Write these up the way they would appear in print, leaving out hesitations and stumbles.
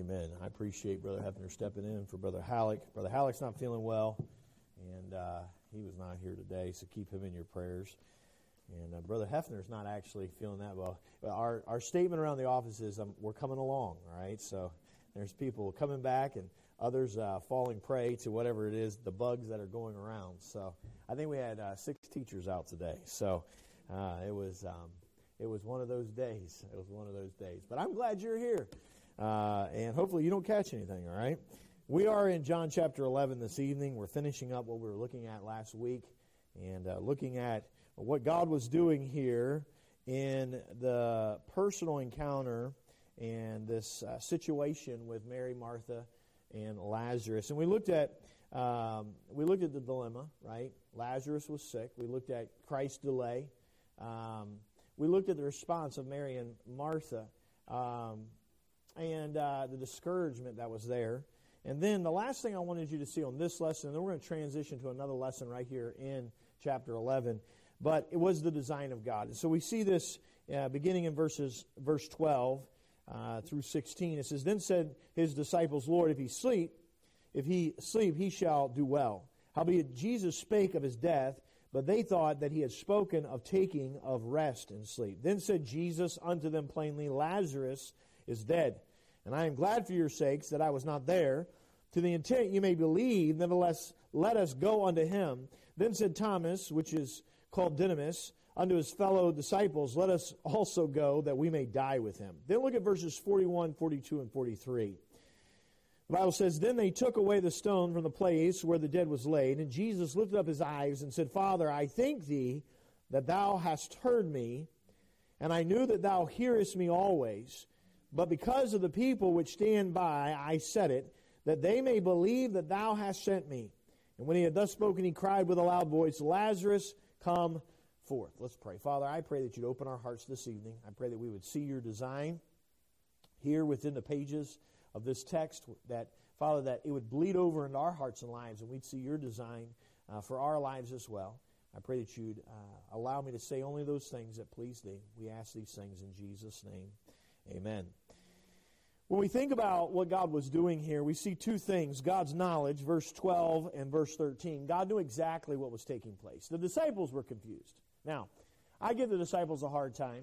Amen. I appreciate Brother Hefner stepping in for Brother Halleck. Brother Halleck's not feeling well, and he was not here today, so keep him in your prayers. And Brother Hefner's not actually feeling that well. Our statement around the office is we're coming along, all right? So there's people coming back and others falling prey to whatever it is, the bugs that are going around. So I think we had 6 teachers out today. So it was one of those days. It was one of those days. But I'm glad you're here. And hopefully you don't catch anything, all right? We are in John chapter 11 this evening. We're finishing up what we were looking at last week and looking at what God was doing here in the personal encounter and this situation with Mary, Martha, and Lazarus. And we looked at the dilemma, right? Lazarus was sick. We looked at Christ's delay. We looked at the response of Mary and Martha and the discouragement that was there. And then the last thing I wanted you to see on this lesson, and then we're going to transition to another lesson right here in chapter 11, but it was the design of God. And so we see this beginning in verse 12 through 16. It says, "Then said his disciples, Lord, if he sleep, he shall do well. Howbeit Jesus spake of his death, but they thought that he had spoken of taking of rest and sleep. Then said Jesus unto them plainly, Lazarus is dead. And I am glad for your sakes that I was not there, to the intent you may believe. Nevertheless, let us go unto him. Then said Thomas, which is called Didymus, unto his fellow disciples, let us also go, that we may die with him." Then look at verses 41, 42, and 43. The Bible says, "Then they took away the stone from the place where the dead was laid, and Jesus lifted up his eyes and said, Father, I thank thee that thou hast heard me, and I knew that thou hearest me always. But because of the people which stand by, I said it, that they may believe that thou hast sent me. And when he had thus spoken, he cried with a loud voice, Lazarus, come forth." Let's pray. Father, I pray that you'd open our hearts this evening. I pray that we would see your design here within the pages of this text, that, Father, that it would bleed over into our hearts and lives, and we'd see your design for our lives as well. I pray that you'd allow me to say only those things that please thee. We ask these things in Jesus' name. Amen. When we think about what God was doing here, we see 2 things. God's knowledge, verse 12 and verse 13. God knew exactly what was taking place. The disciples were confused. Now, I give the disciples a hard time,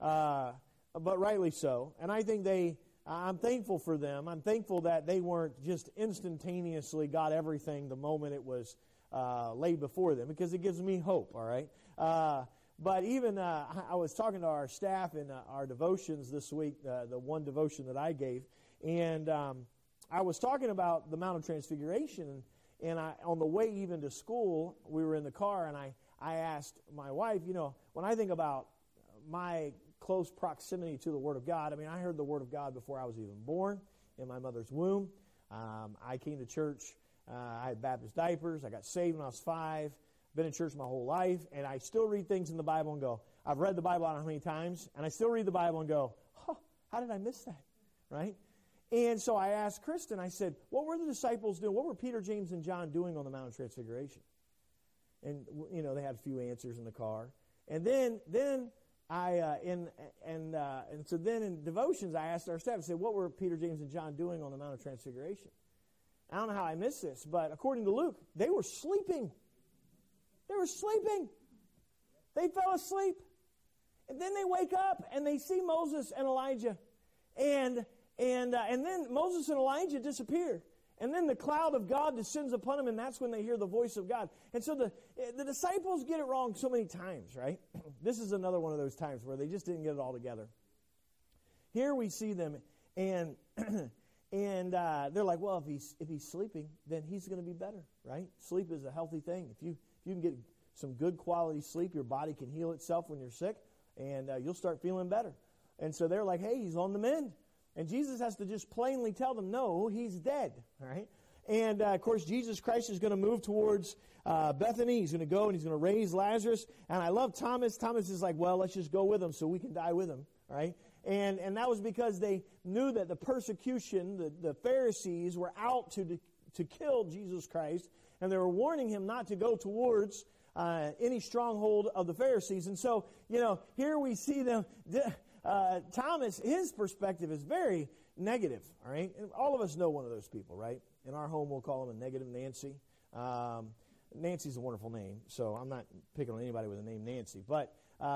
but rightly so. And I think I'm thankful for them. I'm thankful that they weren't just instantaneously got everything the moment it was laid before them, because it gives me hope, all right? But even I was talking to our staff in our devotions this week, the one devotion that I gave, and I was talking about the Mount of Transfiguration, and on the way even to school, we were in the car, and I asked my wife, when I think about my close proximity to the Word of God, I mean, I heard the Word of God before I was even born in my mother's womb. I came to church, I had Baptist diapers, I got saved when I was 5, been in church my whole life, and I still read things in the Bible and go, I've read the Bible I don't know how many times, and I still read the Bible and go, how did I miss that, right? And so I asked Kristen, I said, what were the disciples doing? What were Peter, James, and John doing on the Mount of Transfiguration? And, they had a few answers in the car. And then so then in devotions, I asked our staff, I said, what were Peter, James, and John doing on the Mount of Transfiguration? I don't know how I missed this, but according to Luke, they were sleeping. They were sleeping. They fell asleep. And then they wake up and they see Moses and Elijah. And then Moses and Elijah disappear. And then the cloud of God descends upon them, and that's when they hear the voice of God. And so the disciples get it wrong so many times, right? This is another one of those times where they just didn't get it all together. Here we see them, and they're like, well, if he's sleeping, then he's going to be better, right? Sleep is a healthy thing. If you can get some good quality sleep, your body can heal itself when you're sick, and you'll start feeling better. And so they're like, hey, he's on the mend. And Jesus has to just plainly tell them, no, he's dead, all right? And, of course, Jesus Christ is going to move towards Bethany. He's going to go and he's going to raise Lazarus. And I love Thomas. Thomas is like, well, let's just go with him so we can die with him, right? And that was because they knew that the persecution, the Pharisees were out to kill Jesus Christ, and they were warning him not to go towards any stronghold of the Pharisees. And so, here we see them. Thomas, his perspective is very negative, all right? And all of us know one of those people, right? In our home, we'll call him a negative Nancy. Nancy's a wonderful name, so I'm not picking on anybody with the name Nancy. But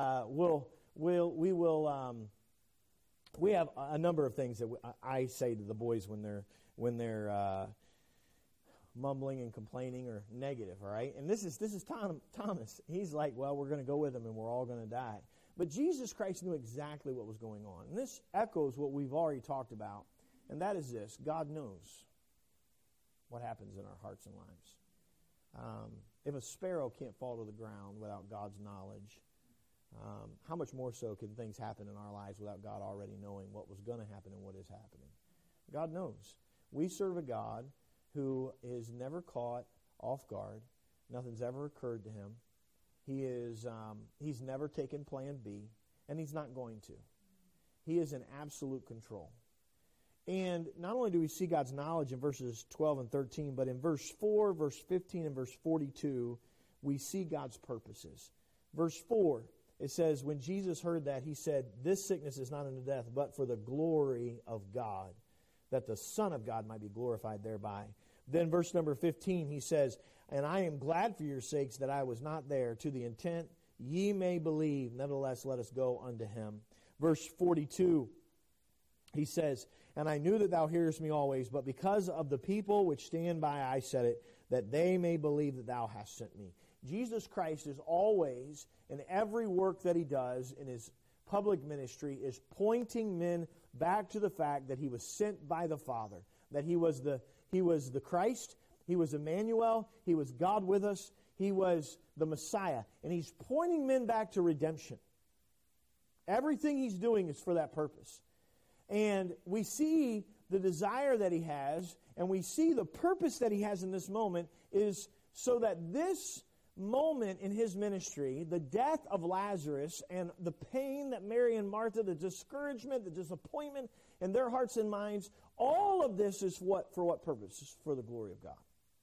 we have a number of things that I say to the boys when they're mumbling and complaining or negative, all right? And this is Thomas. He's like, well, we're going to go with him and we're all going to die. But Jesus Christ knew exactly what was going on. And this echoes what we've already talked about, and that is this: God knows what happens in our hearts and lives. If a sparrow can't fall to the ground without God's knowledge, how much more so can things happen in our lives without God already knowing what was going to happen and what is happening? God knows. We serve a God who is never caught off guard. Nothing's ever occurred to him. He's never taken plan B, and he's not going to. He is in absolute control. And not only do we see God's knowledge in verses 12 and 13, but in verse 4, verse 15, and verse 42, we see God's purposes. Verse 4, it says, when Jesus heard that, he said, this sickness is not unto death, but for the glory of God, that the Son of God might be glorified thereby. Then verse number 15, he says, and I am glad for your sakes that I was not there, to the intent ye may believe. Nevertheless, let us go unto him. Verse 42, he says, and I knew that thou hearest me always, but because of the people which stand by, I said it, that they may believe that thou hast sent me. Jesus Christ is always, in every work that he does in his public ministry, is pointing men back to the fact that he was sent by the Father, that he was the Christ, he was Emmanuel, he was God with us, he was the Messiah, and he's pointing men back to redemption. Everything he's doing is for that purpose. And we see the desire that he has, and we see the purpose that he has in this moment is so that this moment in his ministry, the death of Lazarus and the pain that Mary and Martha, the discouragement, the disappointment in their hearts and minds, all of this is for what purpose? It's for the glory of God.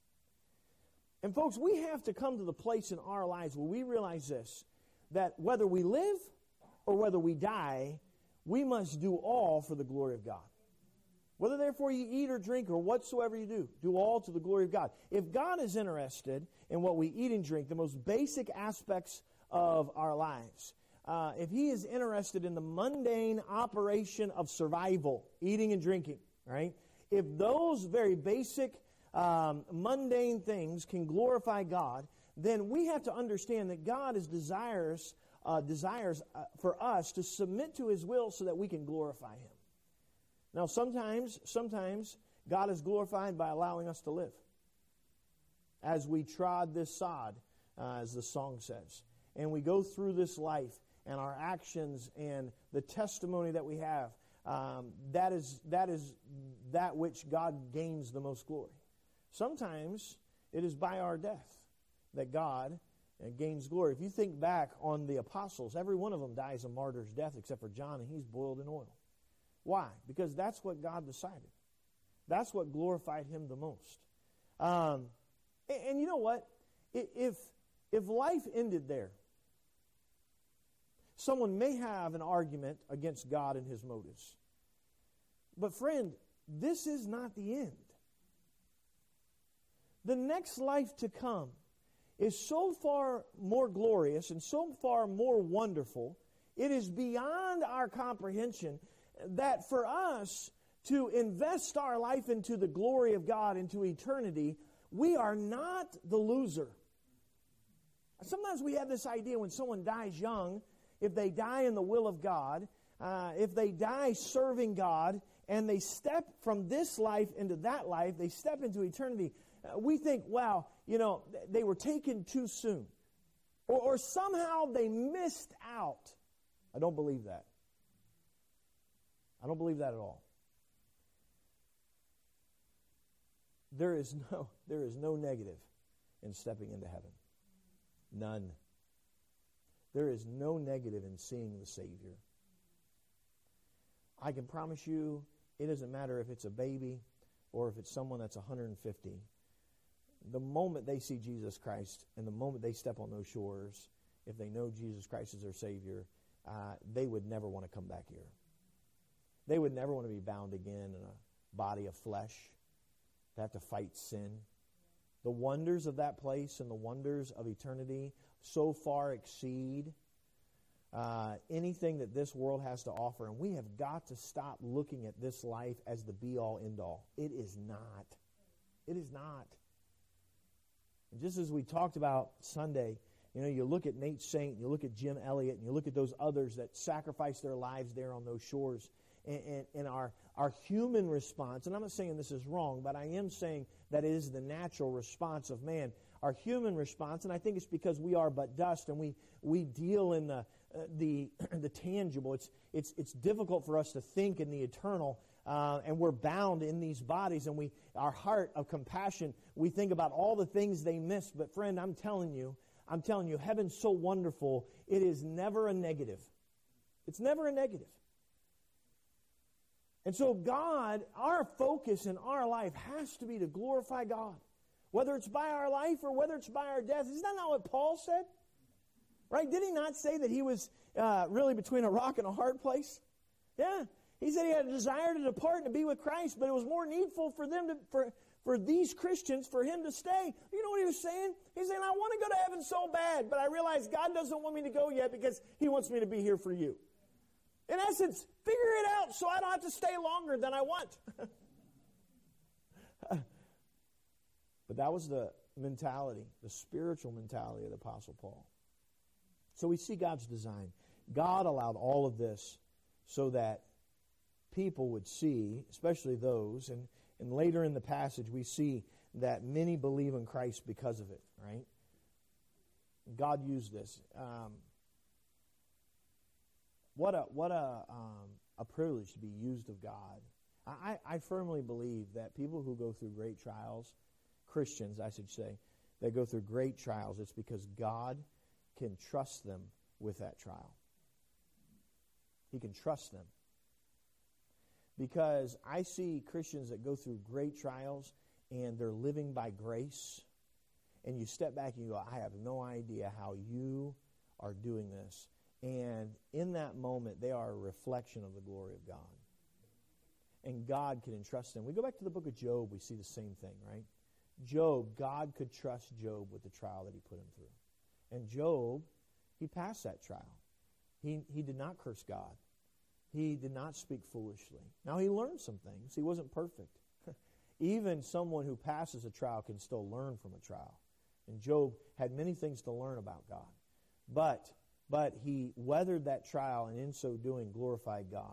And folks, we have to come to the place in our lives where we realize this, that whether we live or whether we die, we must do all for the glory of God. Whether therefore you eat or drink or whatsoever you do all to the glory of God. If God is interested in what we eat and drink, the most basic aspects of our lives, if he is interested in the mundane operation of survival, eating and drinking, right? If those very basic mundane things can glorify God, then we have to understand that God is desires for us to submit to his will so that we can glorify him. Now, sometimes God is glorified by allowing us to live. As we trod this sod, as the song says, and we go through this life, and our actions and the testimony that we have, that is that which God gains the most glory. Sometimes it is by our death that God gains glory. If you think back on the apostles, every one of them dies a martyr's death except for John, and he's boiled in oil. Why? Because that's what God decided. That's what glorified him the most. And you know what? If life ended there, someone may have an argument against God and his motives. But friend, this is not the end. The next life to come is so far more glorious and so far more wonderful, it is beyond our comprehension, that for us to invest our life into the glory of God, into eternity, we are not the loser. Sometimes we have this idea when someone dies young, if they die in the will of God, if they die serving God, and they step from this life into that life, they step into eternity, we think, wow, they were taken too soon. Or somehow they missed out. I don't believe that. I don't believe that at all. There is no negative in stepping into heaven. None. There is no negative in seeing the Savior. I can promise you, it doesn't matter if it's a baby or if it's someone that's 150. The moment they see Jesus Christ and the moment they step on those shores, if they know Jesus Christ is their Savior, they would never want to come back here. They would never want to be bound again in a body of flesh, to have to fight sin. The wonders of that place and the wonders of eternity so far exceed anything that this world has to offer. And we have got to stop looking at this life as the be-all, end-all. It is not. It is not. And just as we talked about Sunday, you look at Nate Saint, you look at Jim Elliott, and you look at those others that sacrificed their lives there on those shores. And our human response, and I'm not saying this is wrong, but I am saying that it is the natural response of man. Our human response, and I think it's because we are but dust, and we deal in the tangible. It's difficult for us to think in the eternal, and we're bound in these bodies, and our heart of compassion, we think about all the things they missed. But friend, I'm telling you, heaven's so wonderful, it is never a negative. It's never a negative. And so God, our focus in our life has to be to glorify God. Whether it's by our life or whether it's by our death. Isn't that not what Paul said? Right? Did he not say that he was really between a rock and a hard place? Yeah. He said he had a desire to depart and to be with Christ, but it was more needful for them for these Christians, for him to stay. You know what he was saying? He's saying, I want to go to heaven so bad, but I realize God doesn't want me to go yet because he wants me to be here for you. In essence, figure it out so I don't have to stay longer than I want. But that was the mentality, the spiritual mentality of the Apostle Paul. So we see God's design. God allowed all of this so that people would see, especially those, and later in the passage we see that many believe in Christ because of it, right? God used this. What a privilege to be used of God. I firmly believe that people who go through great trials, Christians, I should say, that go through great trials, it's because God can trust them with that trial. He can trust them. Because I see Christians that go through great trials and they're living by grace, and you step back and you go, I have no idea how you are doing this. And in that moment, they are a reflection of the glory of God. And God can entrust them. We go back to the book of Job, we see the same thing, right? Job, God could trust Job with the trial that he put him through. And Job, he passed that trial. He did not curse God. He did not speak foolishly. Now, he learned some things. He wasn't perfect. Even someone who passes a trial can still learn from a trial. And Job had many things to learn about God. But he weathered that trial, and in so doing glorified God.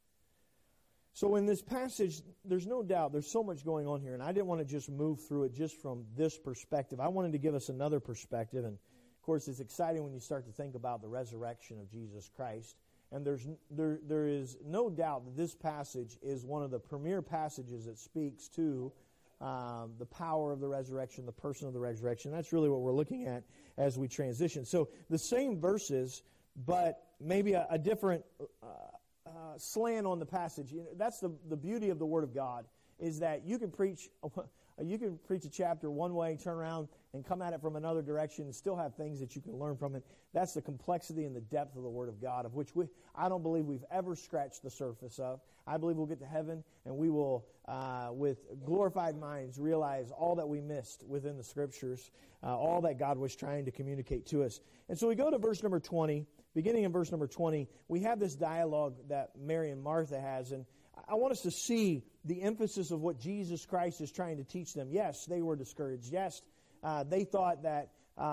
So in this passage, there's no doubt, there's so much going on here, and I didn't want to just move through it just from this perspective. I wanted to give us another perspective, and of course it's exciting when you start to think about the resurrection of Jesus Christ. And there is no doubt that this passage is one of the premier passages that speaks to the power of the resurrection, the person of the resurrection. That's really what we're looking at as we transition. So the same verses, but maybe a different slant on the passage. That's the beauty of the Word of God, is that you can preach a chapter one way, turn around and come at it from another direction and still have things that you can learn from it. That's the complexity and the depth of the Word of God, of which I don't believe we've ever scratched the surface of. I believe we'll get to heaven and we will, with glorified minds, realize all that we missed within the Scriptures, all that God was trying to communicate to us. And so we go to verse number 20. Beginning in verse number 20, we have this dialogue that Mary and Martha has, and I want us to see the emphasis of what Jesus Christ is trying to teach them. Yes, they were discouraged. Yes, they thought that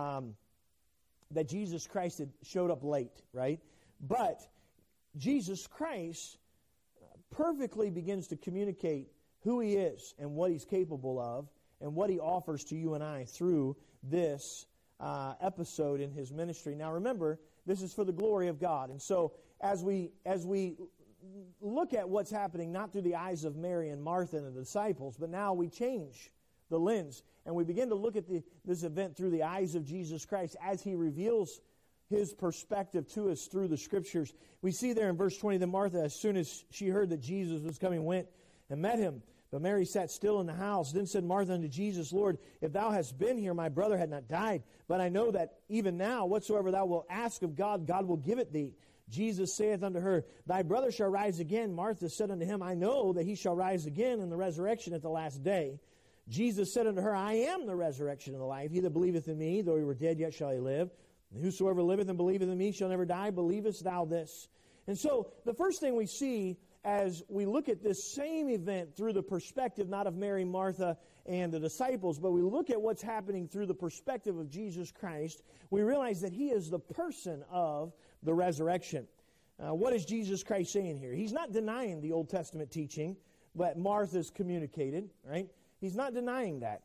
Jesus Christ had showed up late, right? But Jesus Christ perfectly begins to communicate who He is and what He's capable of and what He offers to you and I through this episode in His ministry. Now remember, this is for the glory of God. And so as we look at what's happening, not through the eyes of Mary and Martha and the disciples, but now we change the lens and we begin to look at this event through the eyes of Jesus Christ as He reveals His perspective to us through the Scriptures. We see there in verse 20 that Martha, as soon as she heard that Jesus was coming, went and met Him. But Mary sat still in the house. Then said Martha unto Jesus, Lord, if Thou hadst been here, my brother had not died. But I know that even now, whatsoever Thou wilt ask of God, God will give it Thee. Jesus saith unto her, Thy brother shall rise again. Martha said unto him, I know that he shall rise again in the resurrection at the last day. Jesus said unto her, I am the resurrection and the life. He that believeth in me, though he were dead, yet shall he live. And whosoever liveth and believeth in me shall never die. Believest thou this? And so the first thing we see as we look at this same event through the perspective not of Mary, Martha, and the disciples, but we look at what's happening through the perspective of Jesus Christ, we realize that He is the person of the resurrection. What is Jesus Christ saying here? He's not denying the Old Testament teaching that Martha's communicated, right? He's not denying that.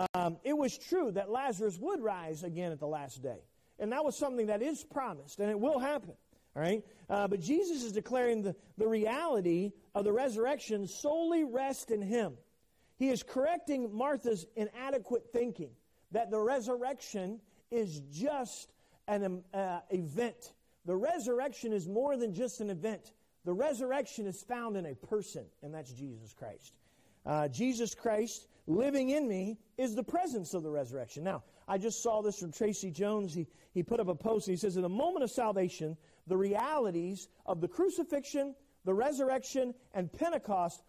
It was true that Lazarus would rise again at the last day. And that was something that is promised, and it will happen. All right? But Jesus is declaring the reality of the resurrection solely rests in Him. He is correcting Martha's inadequate thinking that the resurrection is just an event. The resurrection is more than just an event. The resurrection is found in a person, and that's Jesus Christ. Jesus Christ living in me is the presence of the resurrection. Now, I just saw this from Tracy Jones. He put up a post, and he says, in the moment of salvation, the realities of the crucifixion, the resurrection, and Pentecost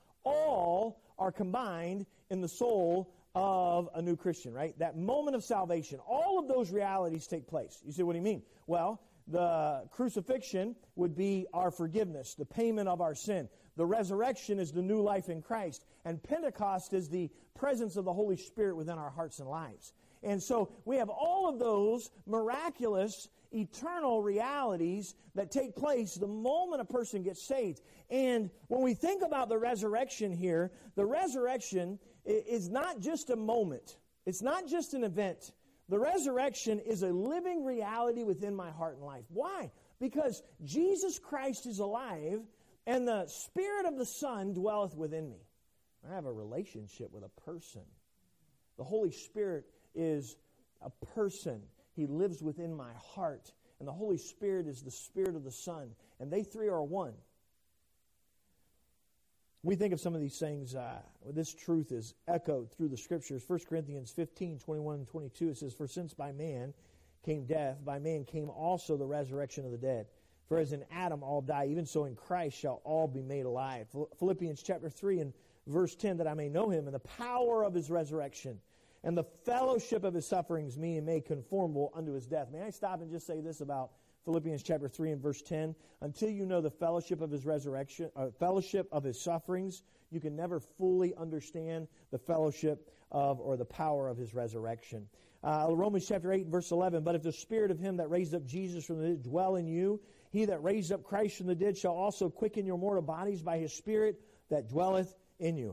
all are combined in the soul of a new Christian, right? That moment of salvation, all of those realities take place. You say, what do you mean? Well, the crucifixion would be our forgiveness, the payment of our sin. The resurrection is the new life in Christ. And Pentecost is the presence of the Holy Spirit within our hearts and lives. And so we have all of those miraculous, eternal realities that take place the moment a person gets saved. And when we think about the resurrection here, the resurrection is not just a moment. It's not just an event. The resurrection is a living reality within my heart and life. Why? Because Jesus Christ is alive, and the Spirit of the Son dwelleth within me. I have a relationship with a person. The Holy Spirit is a person. He lives within my heart. And the Holy Spirit is the Spirit of the Son. And they three are one. We think of some of these things, this truth is echoed through the Scriptures. 1 Corinthians 15, 21 and 22, it says, For since by man came death, by man came also the resurrection of the dead. For as in Adam all die, even so in Christ shall all be made alive. Philippians chapter 3 and verse 10, that I may know Him and the power of His resurrection and the fellowship of His sufferings, me and made conformable unto His death. May I stop and just say this about Philippians chapter 3 and verse 10? Until you know the fellowship of His resurrection, fellowship of His sufferings, you can never fully understand the fellowship of or the power of His resurrection. Romans chapter 8 and verse 11, But if the Spirit of Him that raised up Jesus from the dead dwell in you, He that raised up Christ from the dead shall also quicken your mortal bodies by His Spirit that dwelleth in you.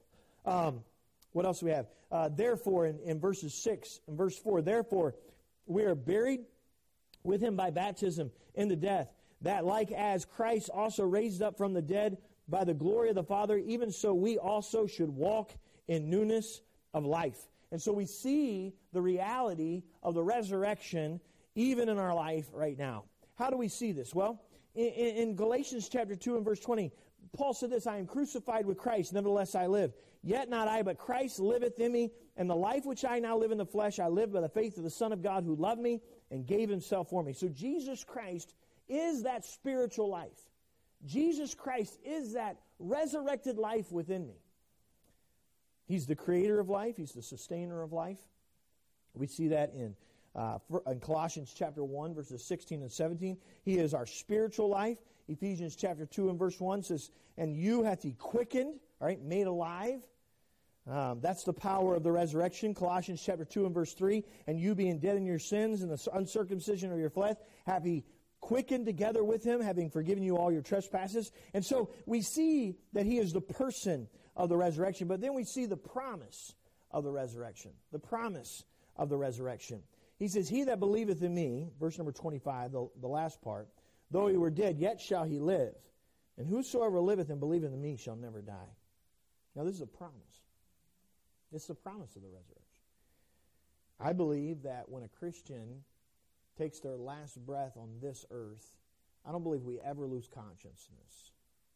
What else do we have? Therefore, in verses 6 and verse 4, Therefore, we are buried with Him by baptism into death, that like as Christ also raised up from the dead by the glory of the Father, even so we also should walk in newness of life. And so we see the reality of the resurrection even in our life right now. How do we see this? Well, in Galatians chapter 2 and verse 20, Paul said this, I am crucified with Christ, nevertheless I live. Yet not I, but Christ liveth in me, and the life which I now live in the flesh, I live by the faith of the Son of God who loved me and gave Himself for me. So Jesus Christ is that spiritual life. Jesus Christ is that resurrected life within me. He's the creator of life. He's the sustainer of life. We see that in Colossians chapter 1, verses 16 and 17. He is our spiritual life. Ephesians chapter 2 and verse 1 says, And you hath He quickened, all right, made alive. That's the power of the resurrection. Colossians chapter 2 and verse 3, And you being dead in your sins and the uncircumcision of your flesh, hath He quickened together with Him, having forgiven you all your trespasses. And so we see that He is the person of the resurrection, but then we see the promise of the resurrection. The promise of the resurrection. He says, He that believeth in me, verse number 25, the last part, though he were dead, yet shall he live. And whosoever liveth and believeth in me shall never die. Now this is a promise. It's the promise of the resurrection. I believe that when a Christian takes their last breath on this earth, I don't believe we ever lose consciousness.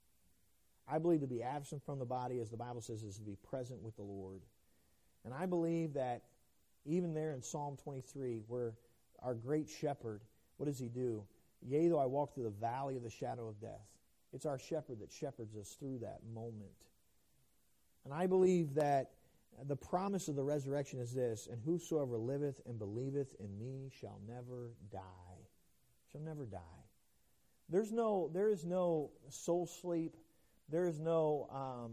I believe to be absent from the body, as the Bible says, is to be present with the Lord. And I believe that even there in Psalm 23, where our great shepherd, what does he do? Yea, though I walk through the valley of the shadow of death. It's our shepherd that shepherds us through that moment. And I believe that the promise of the resurrection is this, and whosoever liveth and believeth in me shall never die. Shall never die. There is no soul sleep. There is no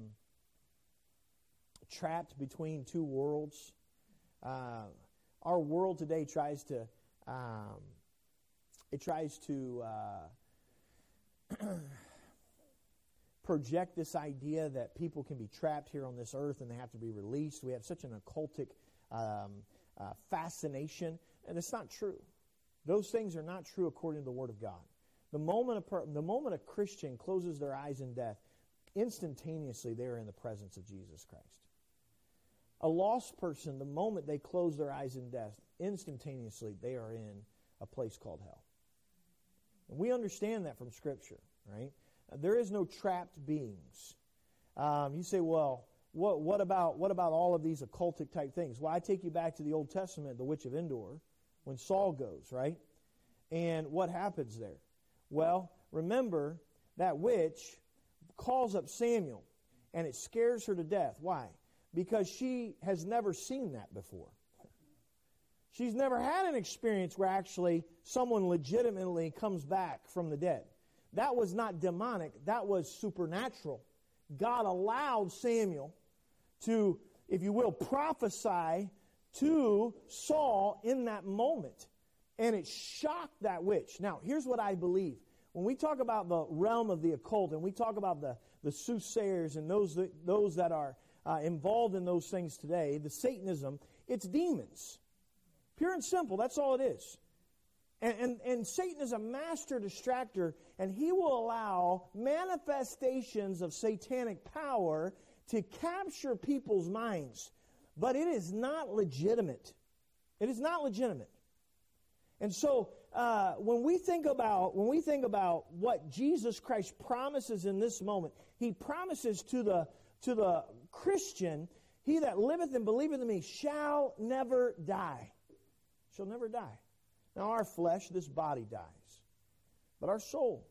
trapped between two worlds. Our world today tries to project this idea that people can be trapped here on this earth and they have to be released. We have such an occultic fascination, and it's not true. Those things are not true according to the Word of God. The moment a Christian closes their eyes in death, instantaneously they are in the presence of Jesus Christ. A lost person, the moment they close their eyes in death, instantaneously they are in a place called hell. And we understand that from Scripture, right? There is no trapped beings. You say, well, what about all of these occultic type things? Well, I take you back to the Old Testament, the witch of Endor, when Saul goes, right? And what happens there? Well, remember, that witch calls up Samuel, and it scares her to death. Why? Because she has never seen that before. She's never had an experience where actually someone legitimately comes back from the dead. That was not demonic. That was supernatural. God allowed Samuel to, if you will, prophesy to Saul in that moment. And it shocked that witch. Now, here's what I believe. When we talk about the realm of the occult, and we talk about the soothsayers and those that are involved in those things today, the Satanism, it's demons. Pure and simple, that's all it is. And Satan is a master distractor, and he will allow manifestations of satanic power to capture people's minds. But it is not legitimate. It is not legitimate. And so when we think about what Jesus Christ promises in this moment, he promises to the Christian, he that liveth and believeth in me shall never die. Shall never die. Now our flesh, this body dies. But our soul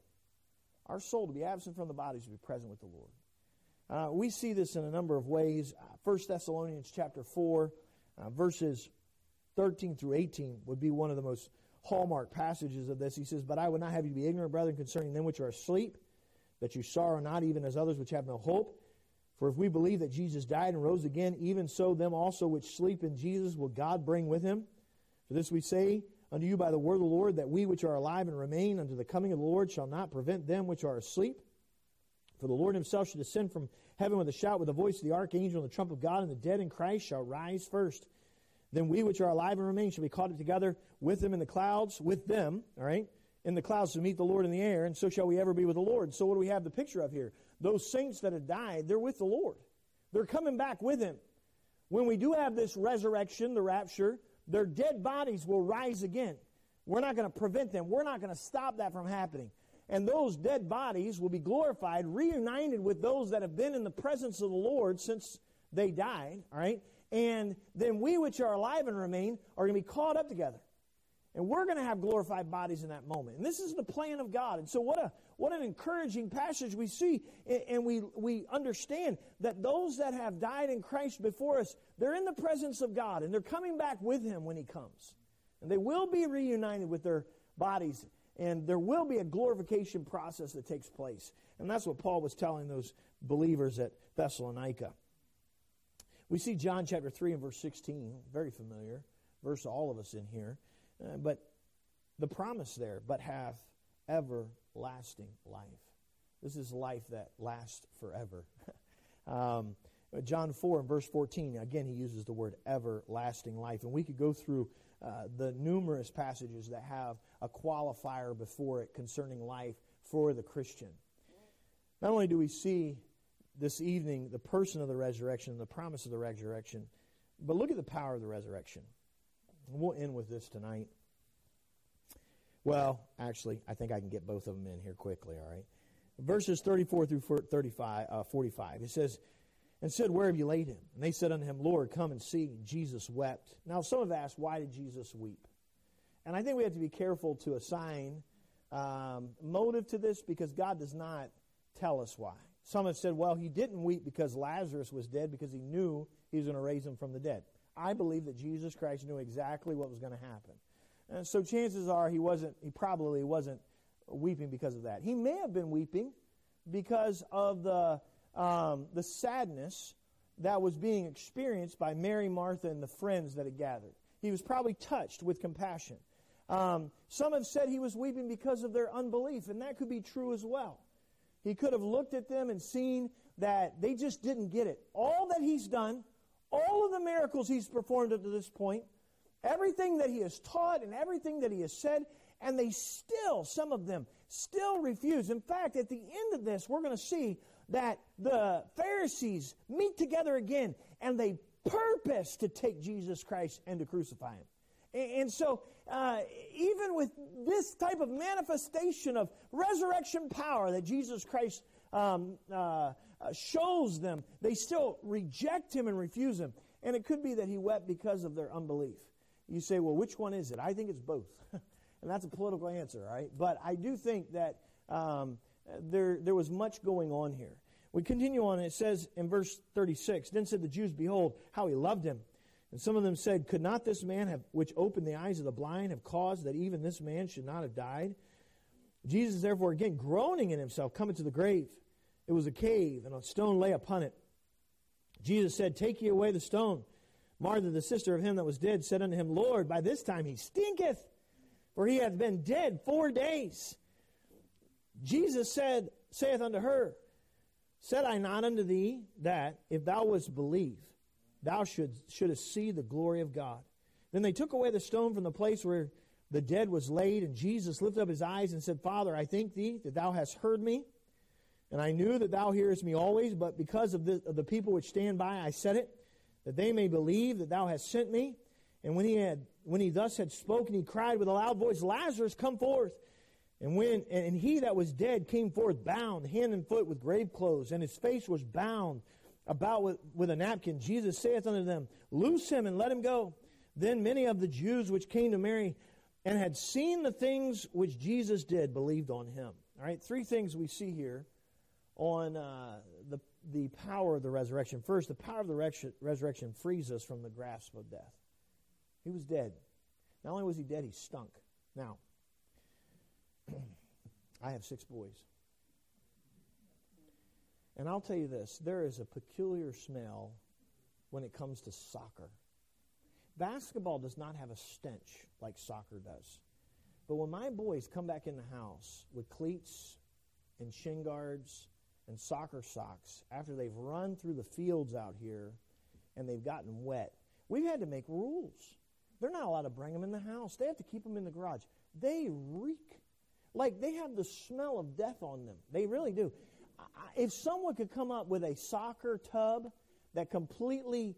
to be absent from the body is to be present with the Lord. We see this in a number of ways. 1 Thessalonians chapter 4, verses 13 through 18 would be one of the most hallmark passages of this. He says, "But I would not have you be ignorant, brethren, concerning them which are asleep, that you sorrow not even as others which have no hope. For if we believe that Jesus died and rose again, even so them also which sleep in Jesus will God bring with him. For this we say unto you by the word of the Lord, that we which are alive and remain unto the coming of the Lord shall not prevent them which are asleep. For the Lord himself shall descend from heaven with a shout, with the voice of the archangel and the trump of God, and the dead in Christ shall rise first. Then we which are alive and remain shall be caught up together with them in the clouds, with them, all right, in the clouds to meet the Lord in the air, and so shall we ever be with the Lord." So what do we have the picture of here? Those saints that have died, they're with the Lord. They're coming back with him. When we do have this resurrection, the rapture, their dead bodies will rise again. We're not going to prevent them. We're not going to stop that from happening. And those dead bodies will be glorified, reunited with those that have been in the presence of the Lord since they died, all right? And then we which are alive and remain are going to be caught up together. And we're going to have glorified bodies in that moment. And this is the plan of God. And so what an encouraging passage we see. And we understand that those that have died in Christ before us, they're in the presence of God. And they're coming back with him when he comes. And they will be reunited with their bodies. And there will be a glorification process that takes place. And that's what Paul was telling those believers at Thessalonica. We see John chapter 3 and verse 16, very familiar verse to all of us in here. But the promise there, but have everlasting life. This is life that lasts forever. John 4 and verse 14, again, he uses the word everlasting life. And we could go through the numerous passages that have a qualifier before it concerning life for the Christian. Not only do we see this evening the person of the resurrection, the promise of the resurrection, but look at the power of the resurrection. And we'll end with this tonight. Well, actually, I think I can get both of them in here quickly, all right? Verses 34 through 45, it says, "And said, Where have you laid him? And they said unto him, Lord, come and see. And Jesus wept." Now, some have asked, why did Jesus weep? And I think we have to be careful to assign motive to this because God does not tell us why. Some have said, well, he didn't weep because Lazarus was dead because he knew he was going to raise him from the dead. I believe that Jesus Christ knew exactly what was going to happen. And so chances are he probably wasn't weeping because of that. He may have been weeping because of the sadness that was being experienced by Mary, Martha, and the friends that had gathered. He was probably touched with compassion. Some have said he was weeping because of their unbelief, and that could be true as well. He could have looked at them and seen that they just didn't get it. All that he's done, all of the miracles he's performed up to this point, everything that he has taught and everything that he has said, and they still, some of them, still refuse. In fact, at the end of this, we're going to see that the Pharisees meet together again, and they purpose to take Jesus Christ and to crucify him. And so, even with this type of manifestation of resurrection power that Jesus Christ shows them, they still reject him and refuse him. And it could be that he wept because of their unbelief. You say, well, which one is it? I think it's both. And that's a political answer, right? But I do think that there was much going on here. We continue on, and it says in verse 36, Then said the Jews, Behold, how he loved him. And some of them said, Could not this man, which opened the eyes of the blind, have caused that even this man should not have died? Jesus, therefore, again, groaning in himself, cometh to the grave. It was a cave, and a stone lay upon it. Jesus said, Take ye away the stone. Martha, the sister of him that was dead, said unto him, Lord, by this time he stinketh, for he hath been dead 4 days. Jesus saith unto her, Said I not unto thee that, if thou wouldst believe, thou shouldest see the glory of God? Then they took away the stone from the place where the dead was laid, and Jesus lifted up his eyes and said, Father, I thank thee that thou hast heard me, and I knew that thou hearest me always, but because of the people which stand by, I said it, that they may believe that thou hast sent me. And when he thus had spoken, he cried with a loud voice, Lazarus, come forth. And he that was dead came forth, bound hand and foot with grave clothes, and his face was bound about with a napkin. Jesus saith unto them, Loose him and let him go. Then many of the Jews which came to Mary and had seen the things which Jesus did believed on him. All right, 3 things we see here on the power of the resurrection. First, the power of the resurrection frees us from the grasp of death. He was dead. Not only was he dead, he stunk. Now, I have 6 boys. And I'll tell you this, there is a peculiar smell when it comes to soccer. Basketball does not have a stench like soccer does. But when my boys come back in the house with cleats and shin guards and soccer socks after they've run through the fields out here and they've gotten wet, we've had to make rules. They're not allowed to bring them in the house. They have to keep them in the garage. They reek. Like they have the smell of death on them. They really do. If someone could come up with a soccer tub that completely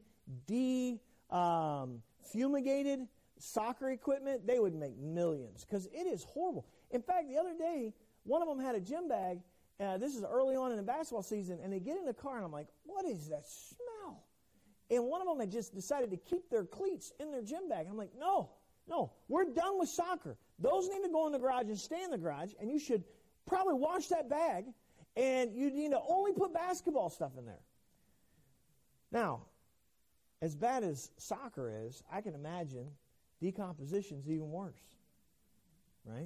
fumigated soccer equipment, they would make millions because it is horrible. In fact, the other day, one of them had a gym bag. This is early on in the basketball season, and they get in the car, and I'm like, what is that smell? And one of them had just decided to keep their cleats in their gym bag. I'm like, no, we're done with soccer. Those need to go in the garage and stay in the garage, and you should probably wash that bag, and you need to only put basketball stuff in there. Now, as bad as soccer is, I can imagine decomposition's even worse, right?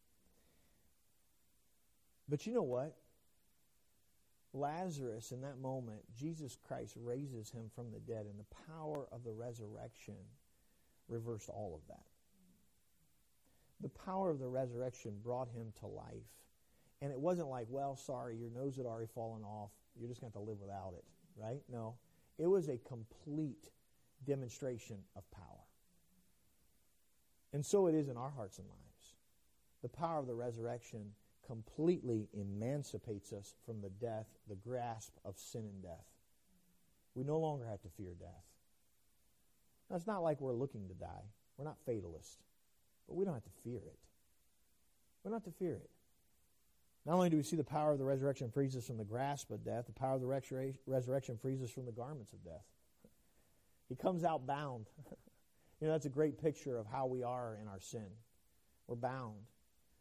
But you know what? Lazarus, in that moment, Jesus Christ raises him from the dead, and the power of the resurrection reversed all of that. The power of the resurrection brought him to life. And it wasn't like, well, sorry, your nose had already fallen off. You're just going to have to live without it, right? No. It was a complete demonstration of power. And so it is in our hearts and lives. The power of the resurrection completely emancipates us from the grasp of sin and death. We no longer have to fear death. Now, it's not like we're looking to die. We're not fatalists. But we don't have to fear it. We don't have to fear it. Not only do we see the power of the resurrection frees us from the grasp of death, the power of the resurrection frees us from the garments of death. He comes out bound. That's a great picture of how we are in our sin. We're bound.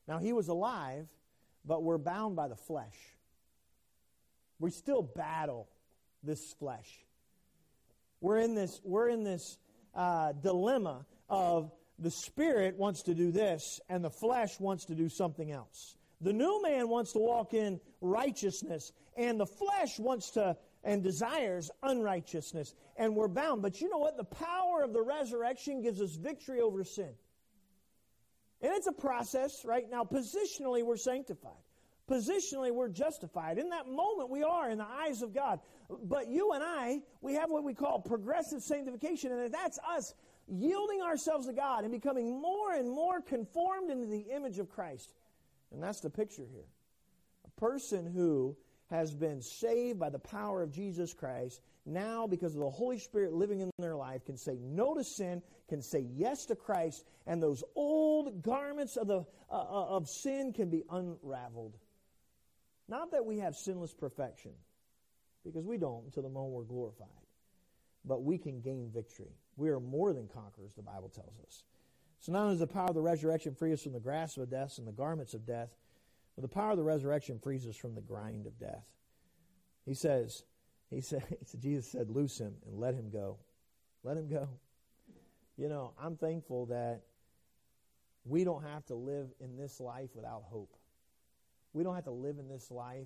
Now, he was alive, but we're bound by the flesh. We still battle this flesh. We're in this dilemma of the Spirit wants to do this, and the flesh wants to do something else. The new man wants to walk in righteousness, and the flesh wants to and desires unrighteousness, and we're bound. But you know what? The power of the resurrection gives us victory over sin. And it's a process, right? Now, positionally, we're sanctified. Positionally, we're justified. In that moment, we are in the eyes of God. But you and I, we have what we call progressive sanctification, and that's us yielding ourselves to God and becoming more and more conformed into the image of Christ. And that's the picture here. A person who has been saved by the power of Jesus Christ, now because of the Holy Spirit living in their life, can say no to sin, can say yes to Christ, and those old garments of sin can be unraveled. Not that we have sinless perfection, because we don't until the moment we're glorified. But we can gain victory. We are more than conquerors, the Bible tells us. So not only does the power of the resurrection free us from the grasp of death and the garments of death, but the power of the resurrection frees us from the grind of death. Jesus said, loose him and let him go. Let him go. You know, I'm thankful that we don't have to live in this life without hope. We don't have to live in this life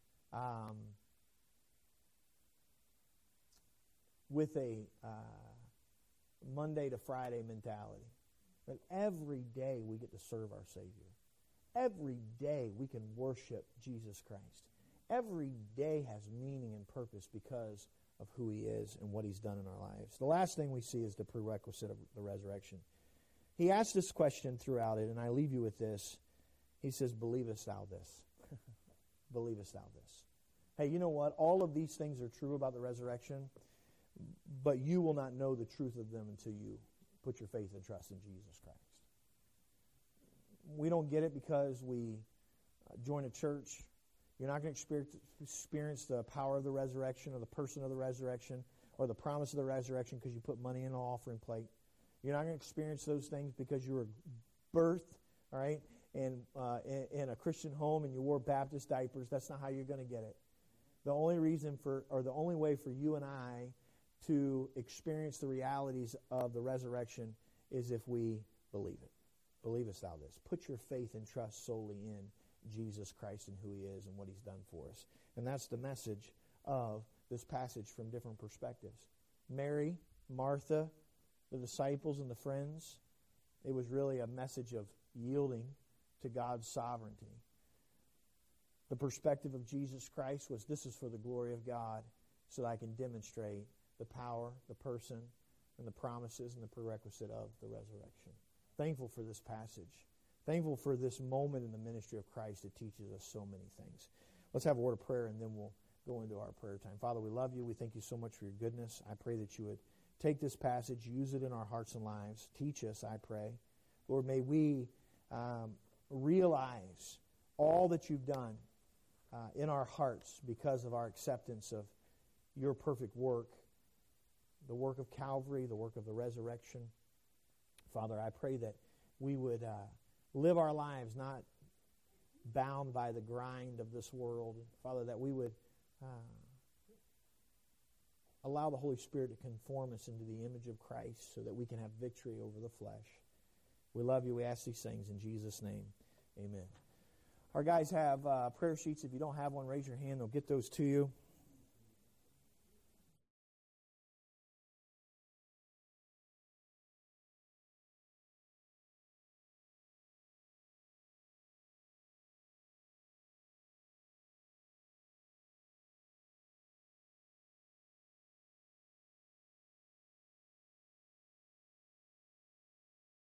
with a Monday to Friday mentality. But every day we get to serve our Savior. Every day we can worship Jesus Christ. Every day has meaning and purpose because of who He is and what He's done in our lives. The last thing we see is the prerequisite of the resurrection. He asked this question throughout it, and I leave you with this. He says, believest thou this? Believest thou this? Hey, you know what? All of these things are true about the resurrection, but you will not know the truth of them until you put your faith and trust in Jesus Christ. We don't get it because we join a church. You're not going to experience the power of the resurrection or the person of the resurrection or the promise of the resurrection because you put money in an offering plate. You're not going to experience those things because you were birthed, all right, in a Christian home and you wore Baptist diapers. That's not how you're going to get it. The only way for you and I to experience the realities of the resurrection is if we believe it. Believest thou this? Put your faith and trust solely in Jesus Christ and who He is and what He's done for us. And that's the message of this passage from different perspectives. Mary, Martha, the disciples and the friends, it was really a message of yielding to God's sovereignty. The perspective of Jesus Christ was, this is for the glory of God so that I can demonstrate the power, the person, and the promises and the prerequisite of the resurrection. Thankful for this passage. Thankful for this moment in the ministry of Christ that teaches us so many things. Let's have a word of prayer and then we'll go into our prayer time. Father, we love you. We thank you so much for your goodness. I pray that you would take this passage, use it in our hearts and lives. Teach us, I pray. Lord, may we realize all that you've done in our hearts because of our acceptance of your perfect work, the work of Calvary, the work of the resurrection. Father, I pray that we would live our lives not bound by the grind of this world. Father, that we would allow the Holy Spirit to conform us into the image of Christ so that we can have victory over the flesh. We love you. We ask these things in Jesus' name. Amen. Our guys have prayer sheets. If you don't have one, raise your hand. They'll get those to you.